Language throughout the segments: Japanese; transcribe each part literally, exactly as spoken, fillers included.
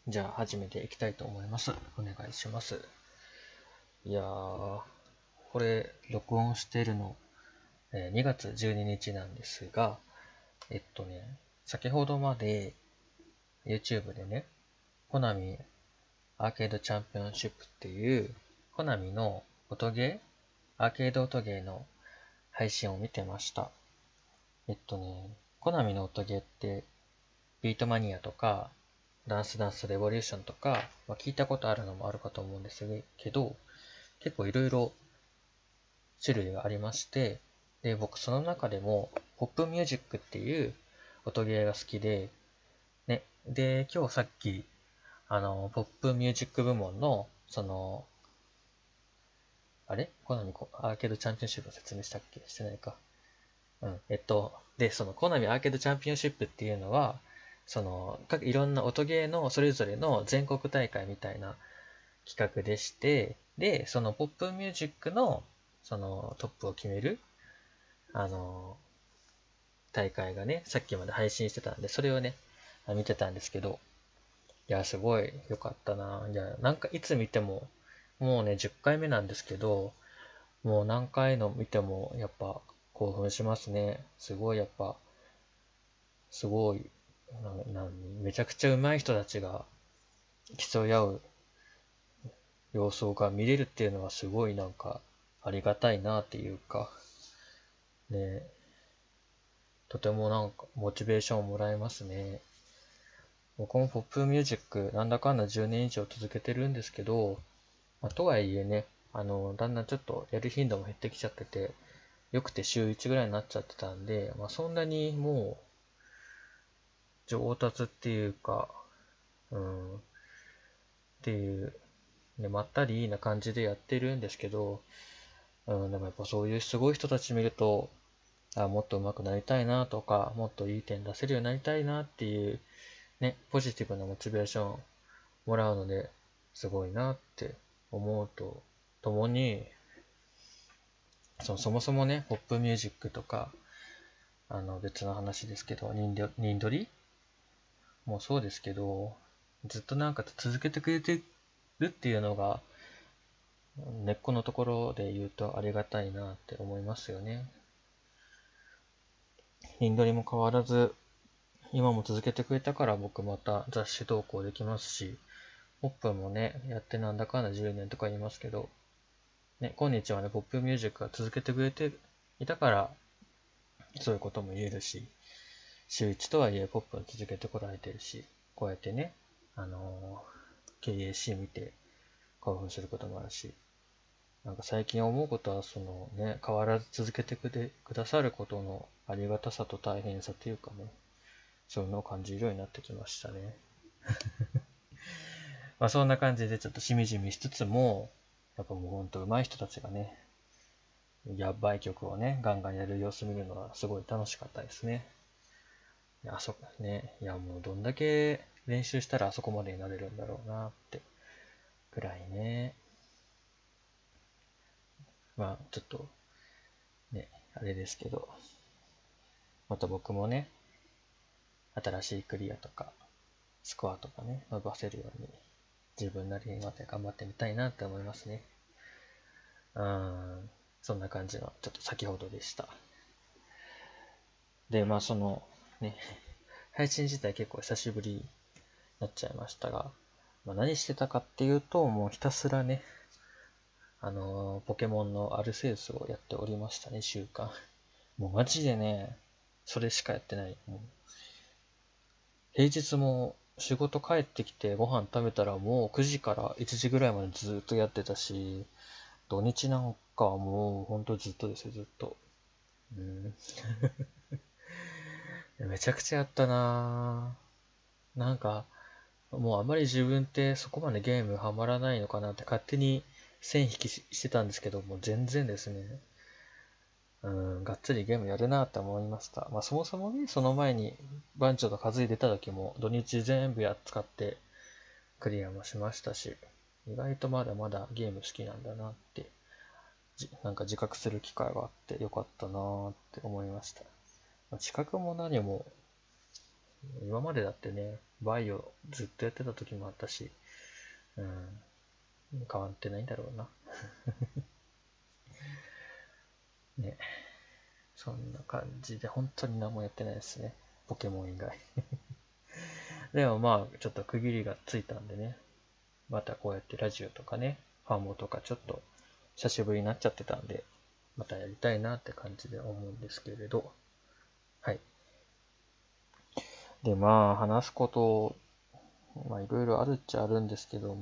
じゃあ始めていきたいと思います。お願いします。いやー、これ録音しているの、えーにがつじゅうににちなんですが、えっとね、先ほどまで YouTube でね、コナミアーケードチャンピオンシップっていうコナミの音ゲー、アーケード音ゲーの配信を見てました。えっとね、コナミの音ゲーってビートマニアとかダンスダンスレボリューションとか、まあ、聞いたことあるのもあるかと思うんですけど、結構いろいろ種類がありまして、で、僕その中でもポップミュージックっていう音ゲーが好きで、ね、で、今日さっき、あの、ポップミュージック部門の、その、あれコナミアーケードチャンピオンシップを説明したっけしてないか。うん。えっと、で、そのコナミアーケードチャンピオンシップっていうのは、その、各いろんな音ゲーのそれぞれの全国大会みたいな企画でして、で、そのポップミュージックの、そのトップを決める、あの、大会がね、さっきまで配信してたんで、それをね、見てたんですけど、いや、すごい良かったな。いや、なんかいつ見ても、もうね、じゅっかいめなんですけど、もう何回の見ても、やっぱ興奮しますね。すごい、やっぱ、すごい、な、な、めちゃくちゃ上手い人たちが競い合う様子が見れるっていうのはすごいなんか、ありがたいなっていうか、ね、とてもなんか、モチベーションをもらえますね。僕もポップミュージック、なんだかんだじゅうねん以上続けてるんですけど、まあ、とはいえね、あの、だんだんちょっとやる頻度も減ってきちゃってて、よくて週いちぐらいになっちゃってたんで、まあそんなにもう上達っていうか、うん、っていう、ね、まったりな感じでやってるんですけど、うん、でもやっぱそういうすごい人たち見ると、あ、もっと上手くなりたいなとか、もっといい点出せるようになりたいなっていうね、ポジティブなモチベーションもらうので、すごいなって思うとともに、そのそもそもね、ポップミュージックとか、あの別の話ですけど、ニンドニンドリもそうですけど、ずっとなんか続けてくれてるっていうのが、根っこのところで言うとありがたいなって思いますよね。ニンドリも変わらず、今も続けてくれたから僕また雑誌投稿できますし、ポップもね、やってなんだかんだじゅうねんとか言いますけど、ね、今日はね、ポップミュージックが続けてくれていたから、そういうことも言えるし、週いちとはいえポップを続けてこられてるし、こうやってね、あのー、ケーエーシー 見て興奮することもあるし、なんか最近思うことは、そのね、変わらず続けてくれくださることのありがたさと大変さというかね、そういうのを感じるようになってきましたね。まあそんな感じでちょっとしみじみしつつも、やっぱもうほんと上手い人たちがね、やばい曲をね、ガンガンやる様子見るのはすごい楽しかったですね。いや、あそこね、いやもうどんだけ練習したらあそこまでになれるんだろうなってくらいね。まあちょっとね、あれですけど、また僕もね、新しいクリアとか、スコアとかね、伸ばせるように、自分なりにまた頑張ってみたいなって思いますね。うーん、そんな感じの、ちょっと先ほどでした。で、まあその、ね、配信自体結構久しぶりになっちゃいましたが、まあ、何してたかっていうと、もうひたすらね、あのーポケモンのアルセウスをやっておりましたね、週間。もうマジでね、それしかやってない。もう平日も仕事帰ってきてご飯食べたらもうくじからいちじぐらいまでずっとやってたし、土日なんかはもうほんとずっとですよ、ずっと。うん、めちゃくちゃやったなぁ。なんか、もうあまり自分ってそこまでゲームハマらないのかなって勝手に線引きしてたんですけども、全然ですね。うん、がっつりゲームやるなって思いました。まあそもそもね、その前に番長と数え出た時も土日全部やっ使ってクリアもしましたし、意外とまだまだゲーム好きなんだなって、じなんか自覚する機会があってよかったなーって思いました。まあ、自覚も何も今までだってね、バイオずっとやってた時もあったし、うん、変わってないんだろうな。ね、そんな感じで、本当に何もやってないですね。ポケモン以外。でもまあ、ちょっと区切りがついたんでね、またこうやってラジオとかね、ファンモとかちょっと久しぶりになっちゃってたんで、またやりたいなって感じで思うんですけれど、はい。で、まあ、話すこと、まあ、いろいろあるっちゃあるんですけど、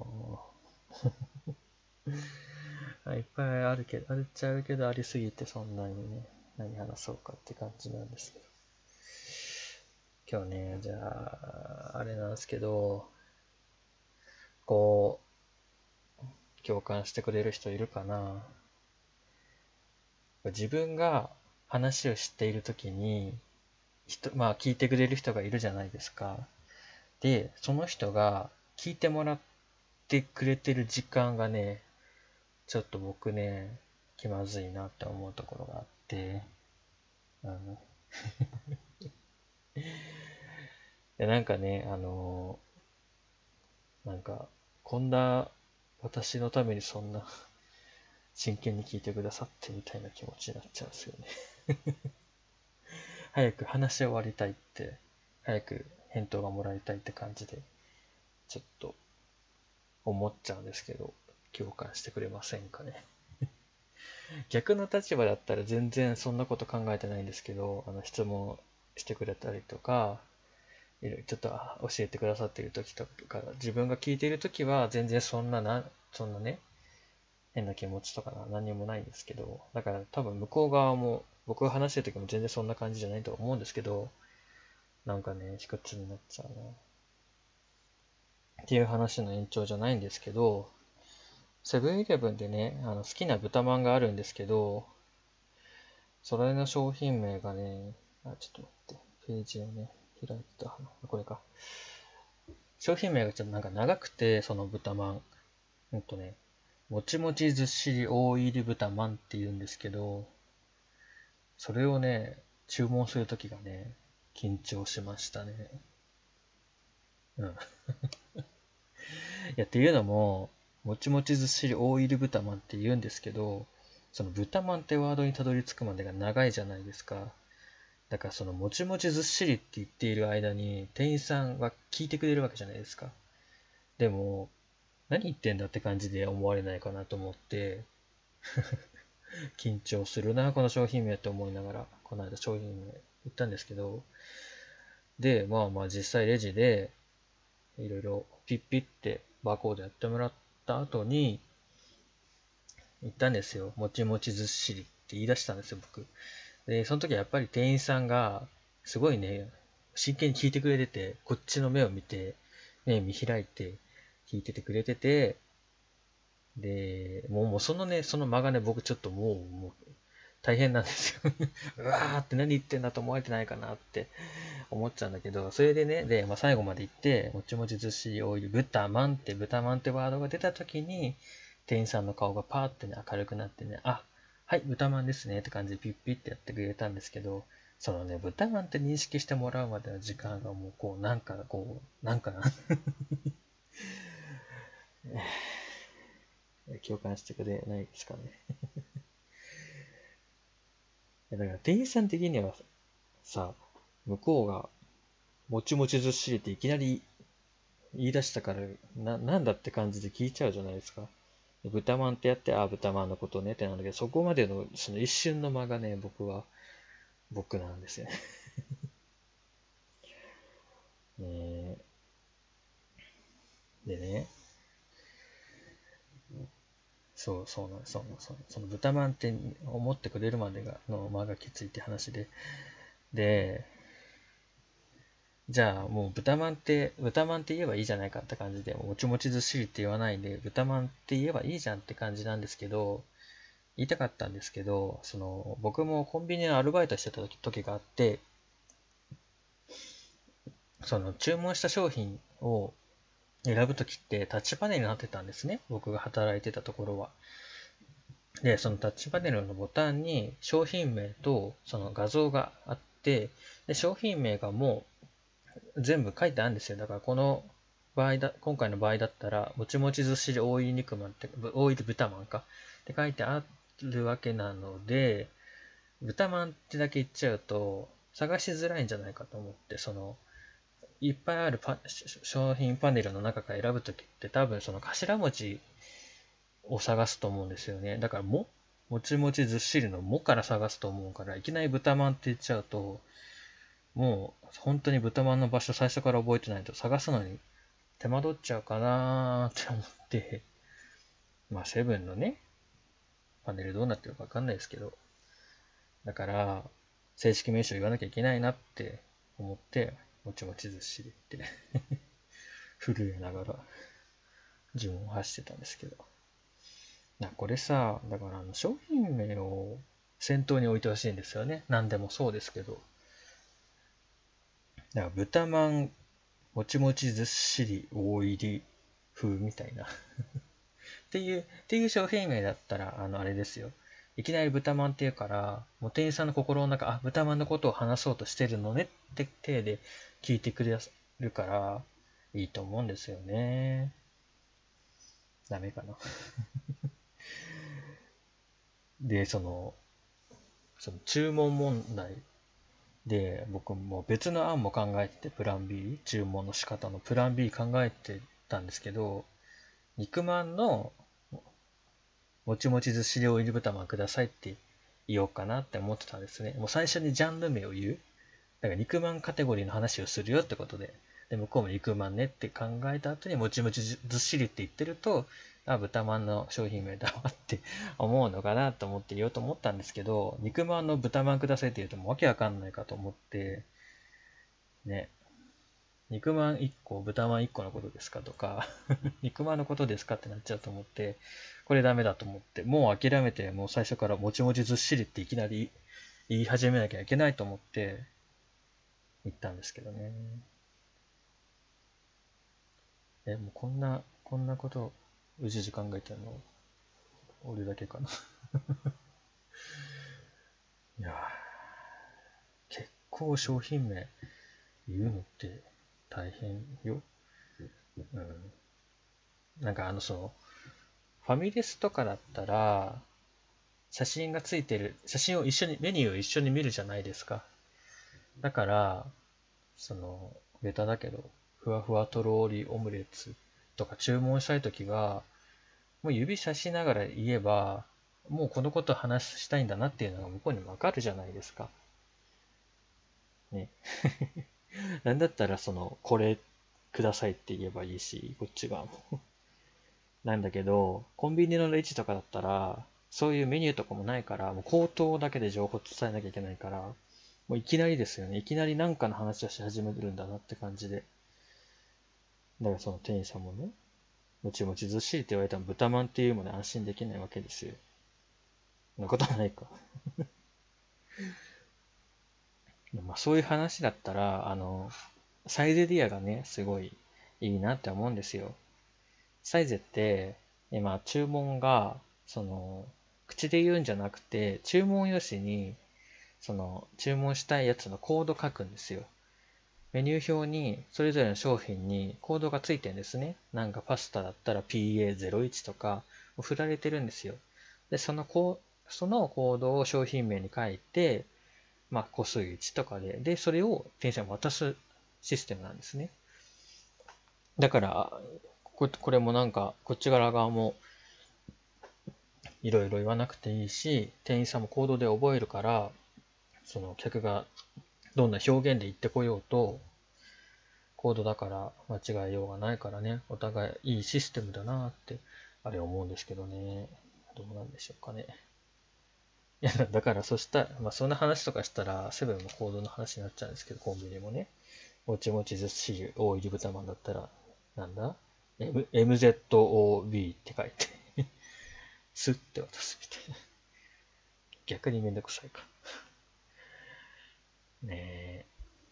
まあ、いっぱいあるけど、あるっちゃあるけど、ありすぎてそんなにね、何話そうかって感じなんですけど。今日ね、じゃあ、あれなんですけど、こう、共感してくれる人いるかな。自分が話を知っているときに、人、まあ聞いてくれる人がいるじゃないですか。で、その人が聞いてもらってくれてる時間がね、ちょっと僕ね、気まずいなって思うところがあって、あの、でなんかね、あの、なんか、こんな私のためにそんな真剣に聞いてくださってみたいな気持ちになっちゃうんですよね。早く話し終わりたいって、早く返答がもらいたいって感じで、ちょっと思っちゃうんですけど、共感してくれませんかね。逆の立場だったら全然そんなこと考えてないんですけど、あの質問してくれたりとか、いろいろちょっと教えてくださっている時とか、自分が聞いている時は全然そんなな、そんなね、変な気持ちとかな何もないんですけど、だから多分向こう側も僕が話してる時も全然そんな感じじゃないと思うんですけど、なんかね、卑屈になっちゃうな。っていう話の延長じゃないんですけど、セブンイレブンでね、あの好きな豚まんがあるんですけど、それの商品名がね、あ、ちょっと待って、ページをね、開いてた。これか。商品名がちょっとなんか長くて、その豚まん。うんとね、もちもちずっしり大入り豚まんって言うんですけど、それをね、注文するときがね、緊張しましたね。うん。いや、っていうのも、もちもちずっしり大入り豚まんって言うんですけど、その豚まんってワードにたどり着くまでが長いじゃないですか。だからそのもちもちずっしりって言っている間に店員さんは聞いてくれるわけじゃないですか。でも、何言ってんだって感じで思われないかなと思って、緊張するな、この商品名って思いながら、この間商品名言ったんですけど、で、まあまあ実際レジで、いろいろピッピッってバーコードやってもらった後に、言ったんですよ。もちもちずっしりって言い出したんですよ、僕。で、その時はやっぱり店員さんが、すごいね、真剣に聞いてくれてて、こっちの目を見て、目見開いて聞いててくれてて、で、もう、もうそのね、その間がね、僕ちょっともう、もう大変なんですよ。うわーって何言ってんだと思われてないかなって思っちゃうんだけど、それでね、で、まあ、最後まで行って、もちもちずっしりオイル、豚まんって、豚まんってワードが出た時に、店員さんの顔がパーってね、明るくなってね、あ、はい、豚まんですねって感じでピッピッってやってくれたんですけど、そのね、豚まんって認識してもらうまでの時間がもう、こう、なんか、こう、なんかな共感してくれないですかね。だから店員さん的にはさ、向こうがもちもちずっしりっていきなり言い出したから、な、なんだって感じで聞いちゃうじゃないですか。豚まんってやって、ああ、豚まんのことねってなんだけど、そこまでのその一瞬の間がね、僕は、僕なんですよね。ねでね、そうそうなんそうなんそうその豚まんって思ってくれるまでがの間がきついって話で、で、じゃあもう豚まんって、豚まんって言えばいいじゃないかって感じで、もちもちずっしりって言わないで、豚まんって言えばいいじゃんって感じなんですけど、言いたかったんですけど、その、僕もコンビニのアルバイトしてた時時があって、その、注文した商品を選ぶ時ってタッチパネルになってたんですね。僕が働いてたところは。で、そのタッチパネルのボタンに商品名とその画像があって、で、商品名がもう全部書いてあるんですよ。だからこの場合だ、今回の場合だったら、もちもちずっしり大入り肉まんって、大入り豚まんかって書いてあるわけなので、豚まんってだけ言っちゃうと、探しづらいんじゃないかと思って、その、いっぱいあるパ商品パネルの中から選ぶときって多分その頭文字を探すと思うんですよね。だからも、もちもちずっしりのもから探すと思うから、いきなり豚まんって言っちゃうと、もう本当に豚まんの場所最初から覚えてないと探すのに手間取っちゃうかなーって思って、まあセブンのね、パネルどうなってるかわかんないですけど、だから、正式名称言わなきゃいけないなって思って、もちもちずっしりって震えながら自分を走ってたんですけど。なこれさ、だからあの商品名を先頭に置いてほしいんですよね。何でもそうですけど。だから豚まん、もちもちずっしり大入り風みたいなっていう、っていう商品名だったら、あの、あれですよ。いきなり豚まんって言うから、もう店員さんの心の中、あ、豚まんのことを話そうとしてるのねって体で聞いてくれるから、いいと思うんですよね。ダメかな。で、その、その注文問題で、僕も別の案も考えてて、プラン B、注文の仕方のプラン B 考えてたんですけど、肉まんのもちもちずっしりオイル豚まんくださいって言おうかなって思ってたんですね。もう最初にジャンル名を言う。だから肉まんカテゴリーの話をするよってことで。で、向こうも肉まんねって考えた後にもちもちずっしりって言ってると、あ、豚まんの商品名だわって思うのかなと思って言おうと思ったんですけど、肉まんの豚まんくださいって言うともうわけわかんないかと思って、ね、肉まんいっこ、豚まんいっこのことですかとか肉まんのことですかってなっちゃうと思って、これダメだと思って、もう諦めて、もう最初からもちもちずっしりっていきなり言い始めなきゃいけないと思って言ったんですけどね。え、もうこんな、こんなこと、うじうじ考えてるの、俺だけかな。いやー、結構商品名言うのって大変よ。うん。なんかあの、その、ファミレスとかだったら、写真がついてる、写真を一緒に、メニューを一緒に見るじゃないですか。だから、その、ベタだけど、ふわふわとろーりオムレツとか注文したいときは、もう指差しながら言えば、もうこのこと話したいんだなっていうのが向こうにもわかるじゃないですか。ね。なんだったら、その、これくださいって言えばいいし、こっち側も。なんだけど、コンビニのレジとかだったら、そういうメニューとかもないから、もう口頭だけで情報伝えなきゃいけないから、もういきなりですよね。いきなり何かの話をし始めるんだなって感じで。だからその店員さんもね、もちもちずっしりって言われたら豚まんっていうもので安心できないわけですよ。そんなことはないか。まあそういう話だったら、あの、サイゼリヤがね、すごいいいなって思うんですよ。サイゼって、今、注文が、その、口で言うんじゃなくて、注文用紙に、その、注文したいやつのコード書くんですよ。メニュー表に、それぞれの商品にコードがついてるんですね。なんかパスタだったら ピーエーゼロいち とか、振られてるんですよ。で、そのコそのコードを商品名に書いて、まあ、個数いちとかで、で、それを店員さんに渡すシステムなんですね。だから、ここれもなんか、こっち側側もいろいろ言わなくていいし、店員さんもコードで覚えるから、その客がどんな表現で言ってこようと、コードだから間違えようがないからね、お互いいいシステムだなって、あれ思うんですけどね。どうなんでしょうかね。いや、だからそしたら、まあそんな話とかしたら、セブンのコードの話になっちゃうんですけど、コンビニもね。もちもちずっしり大入り豚まんだったら、なんだ ?M、エムゼットオービー って書いてスッて渡すみたいな。逆にめんどくさいか。ねえ。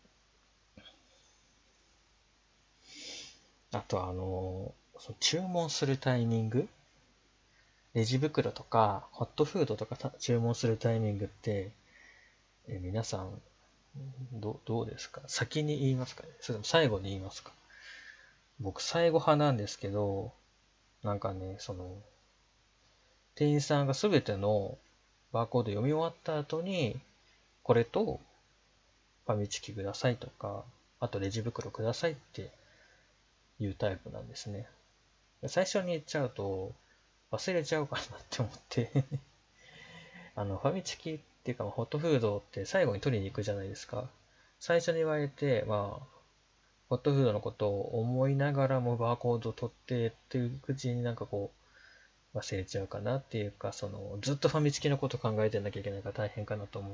あとあの、その注文するタイミングレジ袋とか、ホットフードとか注文するタイミングって、え皆さんどどうですか？先に言いますかね？それとも最後に言いますか？僕、最後派なんですけど、なんかね、その、店員さんがすべてのバーコード読み終わった後に、これとファミチキくださいとか、あとレジ袋くださいっていうタイプなんですね。最初に言っちゃうと忘れちゃうかなって思ってあの、ファミチキっていうか、ホットフードって最後に取りに行くじゃないですか。最初に言われて、まあ、ホットフードのことを思いながらもバーコードを取ってっていううちになんかこう、忘れちゃうかなっていうか、その、ずっとファミチキのこと考えてなきゃいけないから大変かなと思って、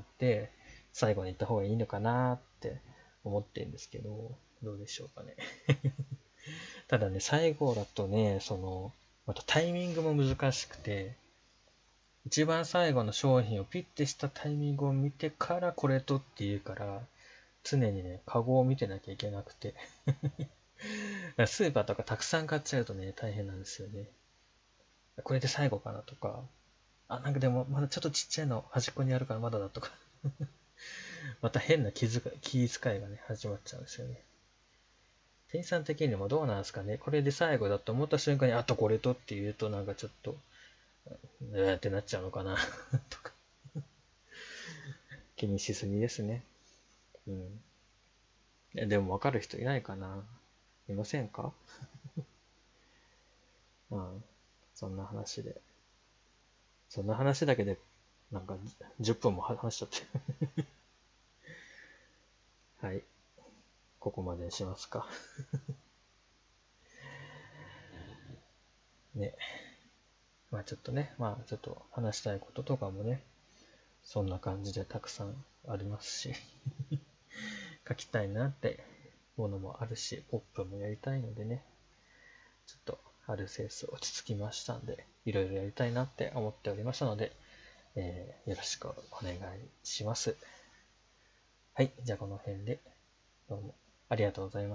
最後に行った方がいいのかなって思ってるんですけど、どうでしょうかね。ただね、最後だとね、その、またタイミングも難しくて、一番最後の商品をピッてしたタイミングを見てからこれとって言うから、常にね、カゴを見てなきゃいけなくて。スーパーとかたくさん買っちゃうとね、大変なんですよね。これで最後かなとか、あ、なんかでもまだちょっとちっちゃいの端っこにあるからまだだとか。また変な気遣い、気遣いがね、始まっちゃうんですよね。店員さん的にもどうなんですかね。これで最後だと思った瞬間に、あとこれとって言うとなんかちょっと、うーってなっちゃうのかなとか。気にしすぎですね。うん。でも分かる人いないかな？いませんか？うん。そんな話で。そんな話だけで、なんかじゅっぷんも話しちゃって。はい。ここまでにしますか。ね。まあちょっとね、まあちょっと話したいこととかもね、そんな感じでたくさんありますし、書きたいなってものもあるし、ポップもやりたいのでね、ちょっとあるセンス落ち着きましたんで、いろいろやりたいなって思っておりましたので、えーよろしくお願いします。はい、じゃあこの辺でどうもありがとうございました。